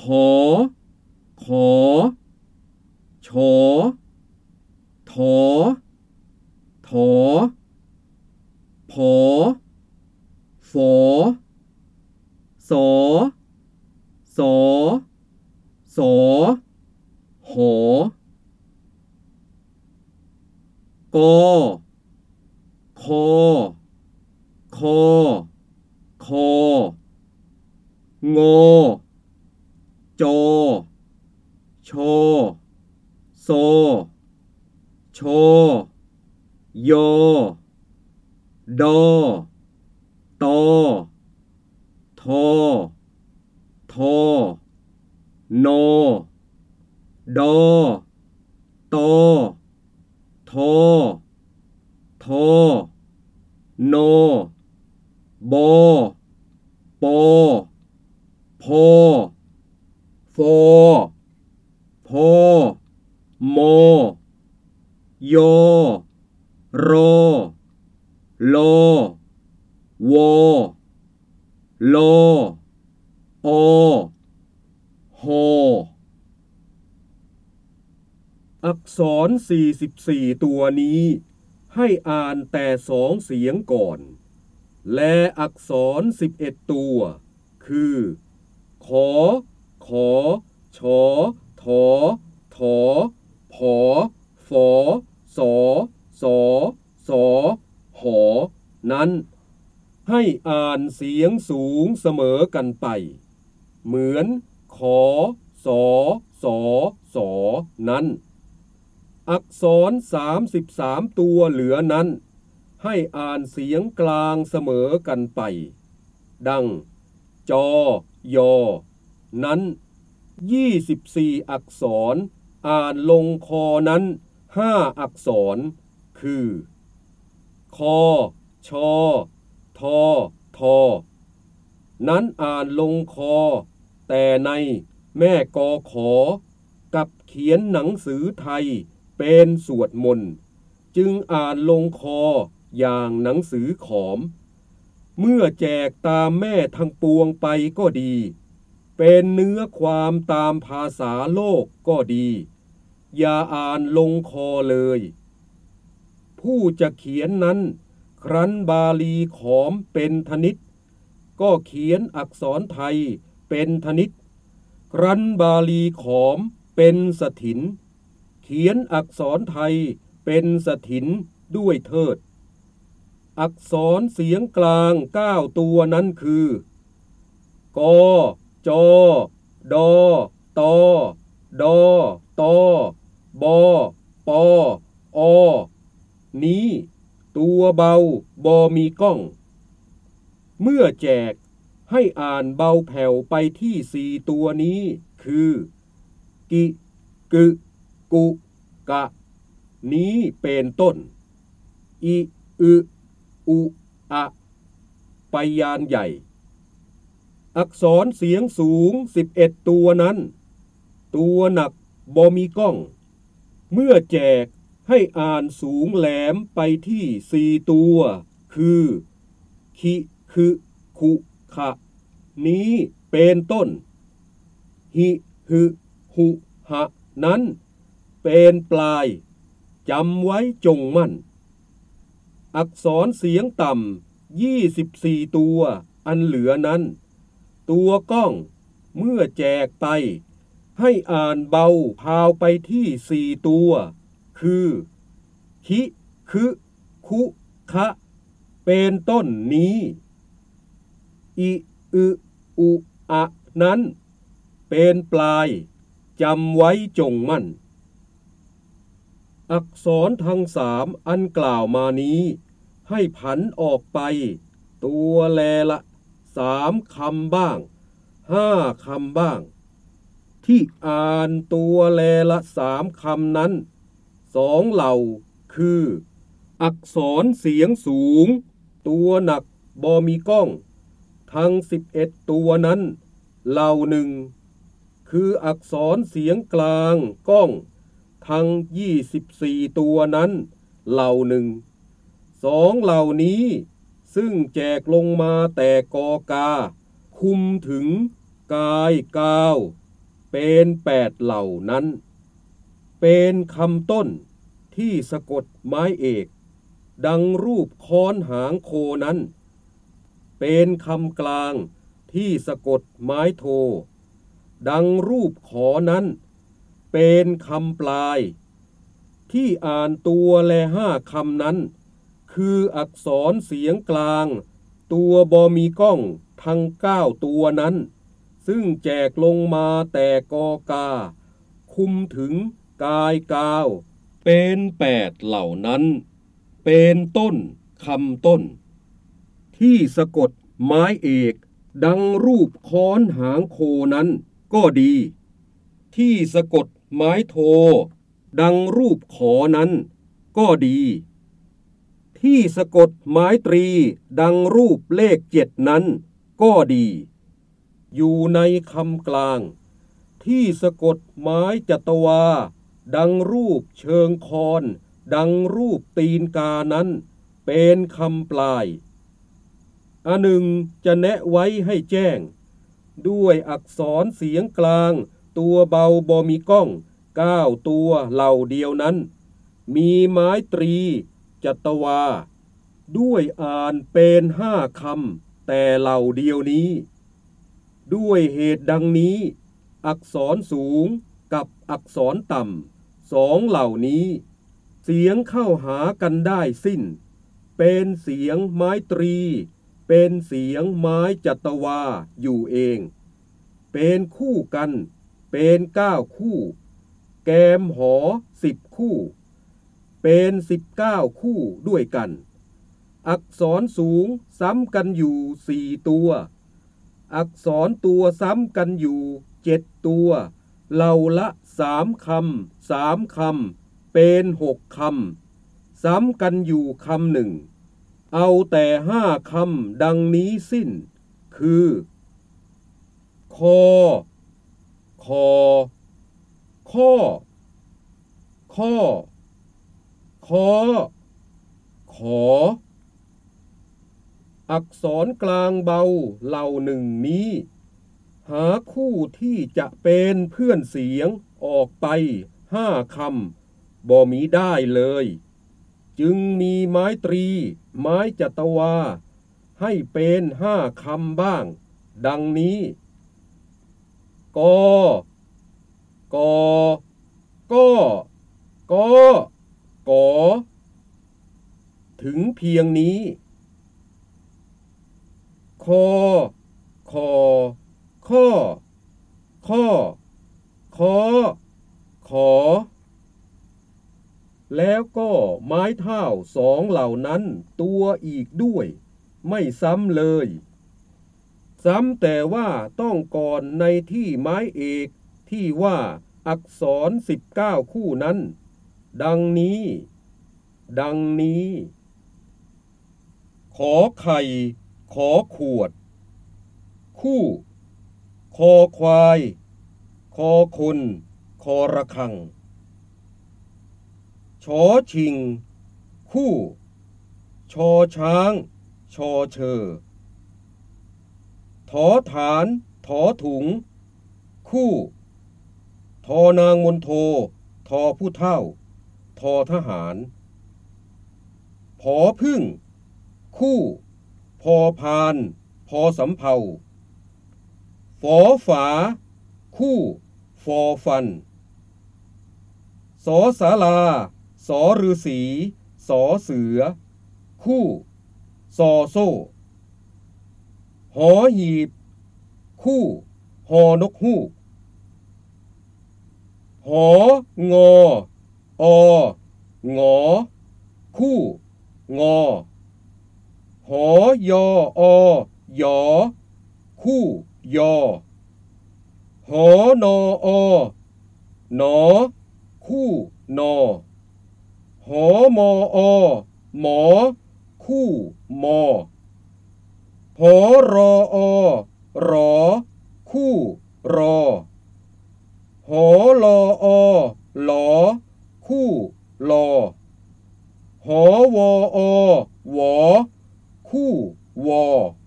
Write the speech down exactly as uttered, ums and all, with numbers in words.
อขอชอถอถอผอฝอสอสอสอหอกอคอคอคองอจอชอซอชอยอดอตอทอทอนอดอตอทอทอนอบอปอพอฟอพอมอยอรอลอวอลออหออักษรสี่สิบสี่ตัวนี้ให้อ่านแต่สองเสียงก่อนและอักษรสิบเอ็ดตัวคือขอขอชอถอถอผอฝอสอสอสอหอนั้นให้อ่านเสียงสูงเสมอกันไปเหมือนขอสอสอสอนั้นอักษรสามสิบสามตัวเหลือนั้นให้อ่านเสียงกลางเสมอกันไปดังจอยอนั้นยี่สิบสี่อักษรอ่านลงคอนั้นห้าอักษรคือคอชอทอทอนั้นอ่านลงคอแต่ในแม่กอขอกับเขียนหนังสือไทยเป็นสวดมนต์จึงอ่านลงคออย่างหนังสือขอมเมื่อแจกตามแม่ทั้งปวงไปก็ดีเป็นเนื้อความตามภาษาโลกก็ดีอย่าอ่านลงคอเลยผู้จะเขียนนั้นครั้นบาลีขอมเป็นธนิตก็เขียนอักษรไทยเป็นธนิตครั้นบาลีขอมเป็นสถินเขียนอักษรไทยเป็นสถินด้วยเถิดอักษรเสียงกลางเก้าตัวนั้นคือกจอดอตอดอตอบอปออนี้ตัวเบาบอมีก้องเมื่อแจกให้อ่านเบาแผ่วไปที่สี่ตัวนี้คือกิกึกุกะนี้เป็นต้นอิอึอุอะไปยานใหญ่อักษรเสียงสูงสิบเอ็ดตัวนั้นตัวหนักบอมีก้องเมื่อแจกให้อ่านสูงแหลมไปที่สี่ตัวคือคิคือคุขะนี้เป็นต้นหิหึหุหะนั้นเป็นปลายจำไว้จงมั่นอักษรเสียงต่ำยี่สิบสี่ตัวอันเหลือนั้นตัวก้องเมื่อแจกไปให้อ่านเบาพาวไปที่สี่ตัวคือคิคือคุคะเป็นต้นนี้อิอึอุอะนั้นเป็นปลายจำไว้จงมั่นอักษรทั้งสามอันกล่าวมานี้ให้ผันออกไปตัวแลละสามคำบ้างห้าคำบ้างที่อ่านตัวแลละสามคำนั้นสองเหล่าคืออักษรเสียงสูงตัวหนักบอมีก้องทั้งสิบเอ็ดตัวนั้นเหล่าหนึ่งคืออักษรเสียงกลางก้องทั้งยี่สิบสี่ตัวนั้นเหล่าหนึ่งสองเหล่านี้ซึ่งแจกลงมาแต่กอกาคุมถึงกายกาวเป็นแปดเหล่านั้นเป็นคำต้นที่สะกดไม้เอกดังรูปค้อนหางโคนั้นเป็นคำกลางที่สะกดไม้โทดังรูปขอนั้นเป็นคำปลายที่อ่านตัวและห้าคำนั้นคืออักษรเสียงกลางตัวบอมีก้องทั้งเก้าตัวนั้นซึ่งแจกลงมาแต่กอกาคุมถึงกายกาวเป็นแปดเหล่านั้นเป็นต้นคำต้นที่สะกดไม้เอกดังรูปค้อนหางโคนั้นก็ดีที่สะกดไม้โทดังรูปขอนั้นก็ดีที่สะกดไม้ตรีดังรูปเลขเจ็ดนั้นก็ดีอยู่ในคำกลางที่สะกดไม้จัตวาดังรูปเชิงคอนดังรูปตีนกานั้นเป็นคำปลายอันหนึ่งจะแนะไว้ให้แจ้งด้วยอักษรเสียงกลางตัวเบาบอมีก้องเก้าตัวเหล่าเดียวนั้นมีไม้ตรีจัตวาด้วยอ่านเป็นห้าคำแต่เหล่าเดียวนี้ด้วยเหตุดังนี้อักษรสูงกับอักษรต่ำสองเหล่านี้เสียงเข้าหากันได้สิ้นเป็นเสียงไม้ตรีเป็นเสียงไม้จัตวาอยู่เองเป็นคู่กันเป็นเก้าคู่แกมหอสิบคู่เป็นสิบเก้าคู่ด้วยกันอักษรสูงซ้ำกันอยู่สี่ตัวอักษรตัวซ้ำกันอยู่เจ็ดตัวเหล่าละสามคำสามคำเป็นหกคำซ้ำกันอยู่คำหนึ่งเอาแต่ห้าคำดังนี้สิ้นคือคอคอข้อข้อคอขออักษรกลางเบาเหล่าหนึ่งนี้หาคู่ที่จะเป็นเพื่อนเสียงออกไปห้าคำบ่มีได้เลยจึงมีไม้ตรีไม้จัตวาให้เป็นห้าคำบ้างดังนี้กอกอกอกอกอถึงเพียงนี้คอคอข้อข้อขอขอแล้วก็ไม้เท้าสองเหล่านั้นตัวอีกด้วยไม่ซ้ำเลยซ้ำแต่ว่าต้องก่อนในที่ไม้เอกที่ว่าอักษรสิบเก้าคู่นั้นดังนี้ดังนี้ขอไข่ขอขวดคู่คอควายคอคนคอระฆังชอชิงคู่ชอช้างชอเชอถอฐานถอถุงคู่ทอนางมนโททอผู้เฒ่าทอทหารผอพึ่งคู่พอพานพอสำเภาฝอฝาคู่ฟอฟันสอศาลาสอฤาษีสอเสือคู่ซอโซ่หอหีบคู่หอนกฮูกหองอองอคู่งอหอยออยอคู่ยอหอนอหนอคู่นอหอมอหมอคู่มอหอรอรอคู่รอหอลอหลอคู่ลอหอวอวอคู่วอ